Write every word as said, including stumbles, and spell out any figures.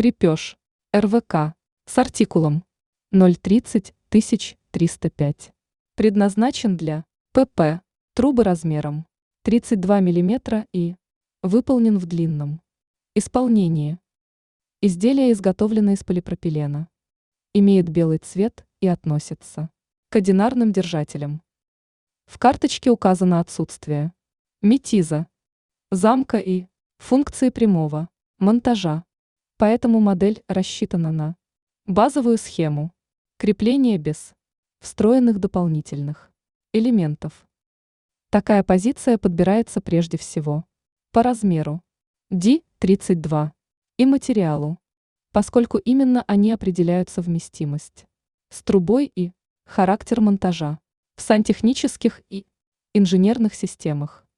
Крепеж. эр вэ ка. С артикулом ноль тридцать тысяч триста пять. Предназначен для пэ пэ. Трубы размером тридцать два миллиметра и выполнен в длинном исполнении. Изделие изготовлено из полипропилена. Имеет белый цвет и относится к одинарным держателям. В карточке указано отсутствие метиза, замка и функции прямого монтажа, поэтому модель рассчитана на базовую схему крепления без встроенных дополнительных элементов. Такая позиция подбирается прежде всего по размеру ди тридцать два и материалу, поскольку именно они определяют совместимость с трубой и характер монтажа в сантехнических и инженерных системах.